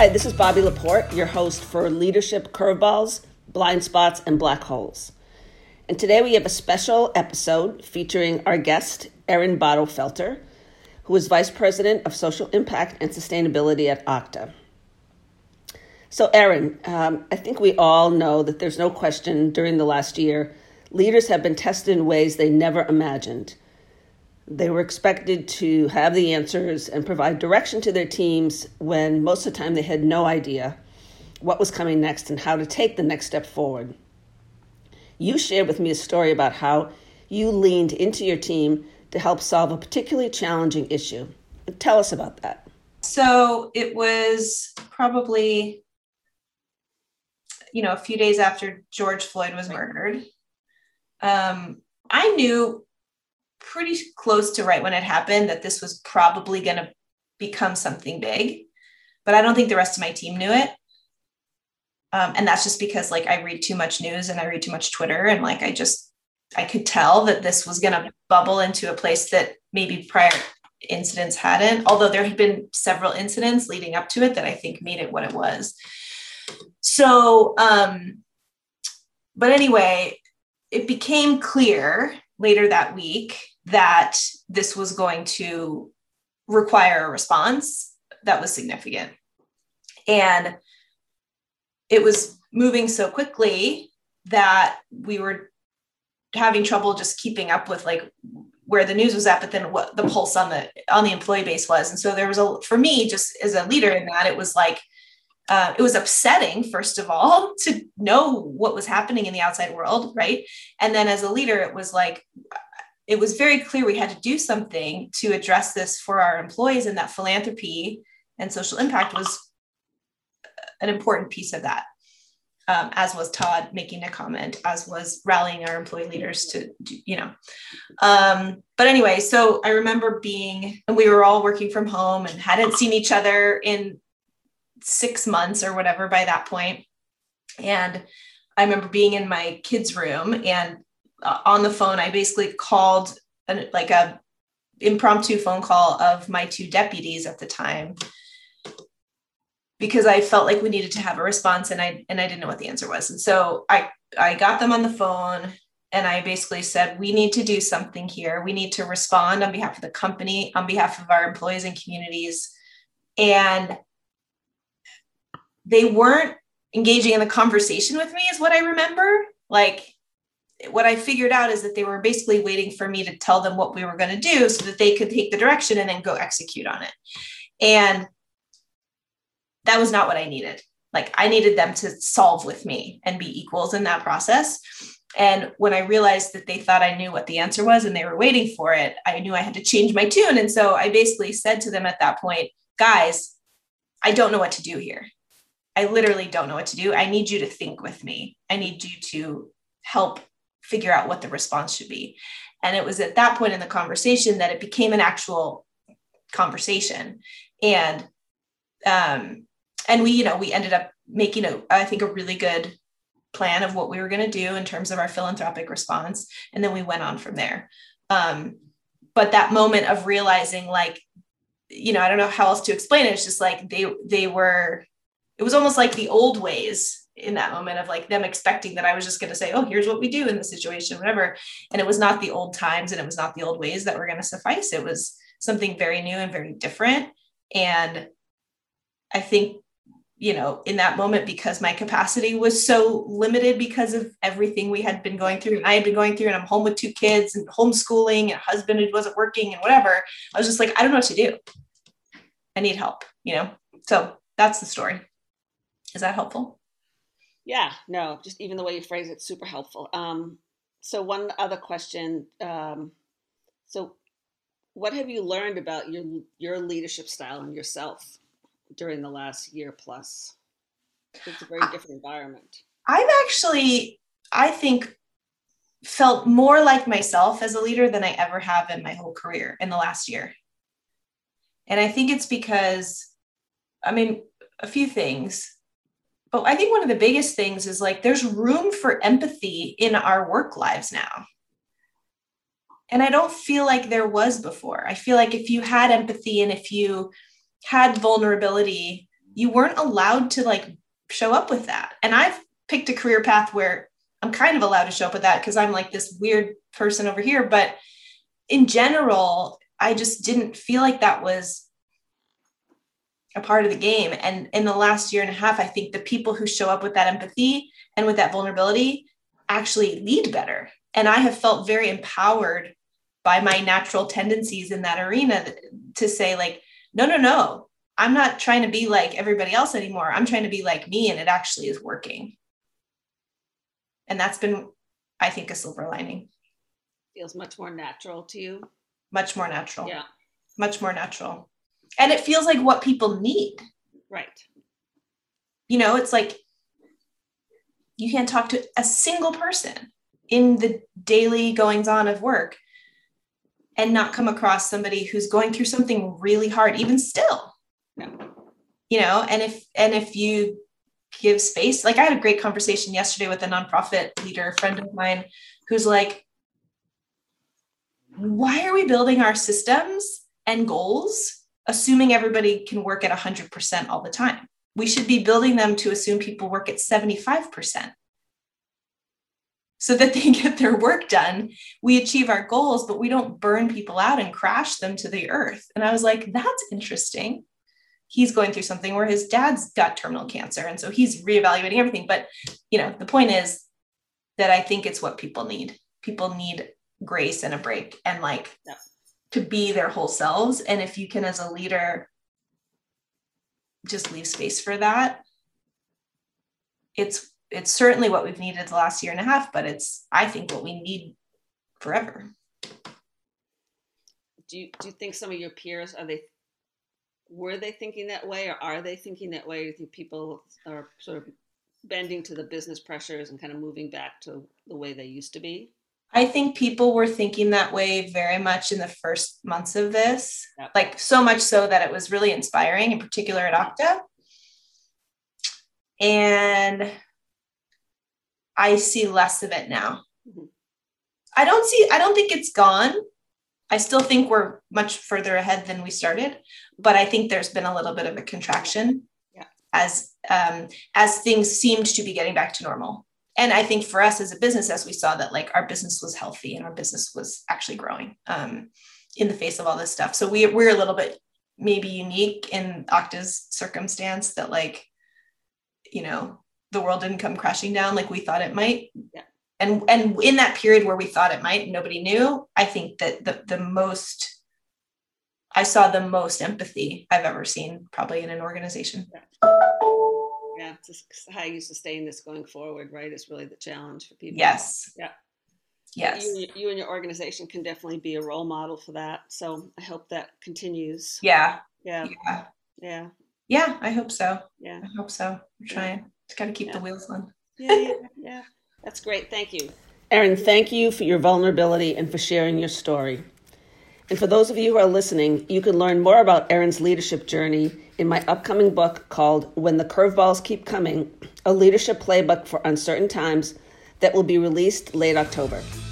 Hi, this is Bobby Laporte, your host for Leadership Curveballs, Blind Spots, and Black Holes. And today we have a special episode featuring our guest, Erin Botto-Felter, who is Vice President of Social Impact and Sustainability at Okta. So Erin, I think we all know that there's no question during the last year, leaders have been tested in ways they never imagined. They were expected to have the answers and provide direction to their teams when most of the time they had no idea what was coming next and how to take the next step forward. You shared with me a story about how you leaned into your team to help solve a particularly challenging issue. Tell us about that. So it was probably, a few days after George Floyd was murdered. I knew pretty close to right when it happened that this was probably going to become something big, but I don't think the rest of my team knew it. And that's just because I read too much news and I read too much Twitter. And I could tell that this was going to bubble into a place that maybe prior incidents hadn't, although there had been several incidents leading up to it that I think made it what it was. So, but anyway, it became clear later that week that this was going to require a response that was significant. And it was moving so quickly that we were having trouble just keeping up with where the news was at, but then what the pulse on the employee base was. And so there was for me, just as a leader in that, it was it was upsetting, first of all, to know what was happening in the outside world, right? And then as a leader, it was very clear we had to do something to address this for our employees, and that philanthropy and social impact was an important piece of that, as was Todd making a comment, as was rallying our employee leaders to do, But anyway, so I remember and we were all working from home and hadn't seen each other in 6 months or whatever by that point. And I remember being in my kids' room, and on the phone, I basically called a impromptu phone call of my two deputies at the time, because I felt like we needed to have a response, and I didn't know what the answer was. And so I got them on the phone, and I basically said, we need to do something here. We need to respond on behalf of the company, on behalf of our employees and communities. And they weren't engaging in the conversation with me, is what I remember. What I figured out is that they were basically waiting for me to tell them what we were going to do so that they could take the direction and then go execute on it. And that was not what I needed. I needed them to solve with me and be equals in that process. And when I realized that they thought I knew what the answer was and they were waiting for it, I knew I had to change my tune. And so I basically said to them at that point, guys, I don't know what to do here. I literally don't know what to do. I need you to think with me. I need you to help figure out what the response should be. And it was at that point in the conversation that it became an actual conversation. And we ended up making I think a really good plan of what we were going to do in terms of our philanthropic response. And then we went on from there. But that moment of realizing, I don't know how else to explain it. It's just it was almost like the old ways in that moment of them expecting that I was just going to say, oh, here's what we do in this situation, whatever. And it was not the old times and it was not the old ways that were going to suffice. It was something very new and very different. And I think, in that moment, because my capacity was so limited because of everything we had been going through and I had been going through, and I'm home with 2 kids and homeschooling and a husband who wasn't working and whatever, I was just I don't know what to do. I need help, So that's the story. Is that helpful? Yeah, no, just even the way you phrase it, super helpful. So one other question. So what have you learned about your leadership style and yourself during the last year plus? It's a very different environment. I've actually, I think, felt more like myself as a leader than I ever have in my whole career in the last year. And I think it's because, a few things. But I think one of the biggest things is there's room for empathy in our work lives now. And I don't feel like there was before. I feel like if you had empathy and if you had vulnerability, you weren't allowed to like show up with that. And I've picked a career path where I'm kind of allowed to show up with that because I'm like this weird person over here. But in general, I just didn't feel like that was a part of the game. And in the last year and a half, I think the people who show up with that empathy and with that vulnerability actually lead better. And I have felt very empowered by my natural tendencies in that arena to say like, no, I'm not trying to be like everybody else anymore. I'm trying to be like me, and it actually is working. And that's been, I think, a silver lining. Feels much more natural to you. Much more natural. Yeah. Much more natural. And it feels like what people need. Right. You know, it's like you can't talk to a single person in the daily goings on of work and not come across somebody who's going through something really hard, even still. Yeah. You know, and if you give space, like I had a great conversation yesterday with a nonprofit leader, a friend of mine, who's like, why are we building our systems and goals assuming everybody can work at 100% all the time? We should be building them to assume people work at 75% so that they get their work done. We achieve our goals, but we don't burn people out and crash them to the earth. And I was like, that's interesting. He's going through something where his dad's got terminal cancer. And so he's reevaluating everything. But, you know, the point is that I think it's what people need. People need grace and a break and like to be their whole selves. And if you can, as a leader, just leave space for that, it's certainly what we've needed the last year and a half, but it's, I think, what we need forever. Do you think some of your peers, were they thinking that way, or are they thinking that way? Do you think people are sort of bending to the business pressures and kind of moving back to the way they used to be? I think people were thinking that way very much in the first months of this, Yep. Like so much so that it was really inspiring, in particular at Okta. And I see less of it now. Mm-hmm. I don't think it's gone. I still think we're much further ahead than we started, but I think there's been a little bit of a contraction as things seemed to be getting back to normal. And I think for us as a business, as we saw that like our business was healthy and our business was actually growing in the face of all this stuff. So we're a little bit maybe unique in Okta's circumstance that like, you know, the world didn't come crashing down like we thought it might. Yeah. And in that period where we thought it might, nobody knew. I think that I saw the most empathy I've ever seen probably in an organization. Yeah, just how you sustain this going forward, right? Is really the challenge for people. Yes. Yeah. Yes. You and your organization can definitely be a role model for that. So I hope that continues. Yeah. Yeah. Yeah. Yeah. Yeah. I hope so. Yeah. I hope so. We're trying. Just got to keep the wheels on. Yeah. That's great. Thank you. Erin, thank you for your vulnerability and for sharing your story. And for those of you who are listening, you can learn more about Erin's leadership journey in my upcoming book called When the Curveballs Keep Coming, a leadership playbook for uncertain times, that will be released late October.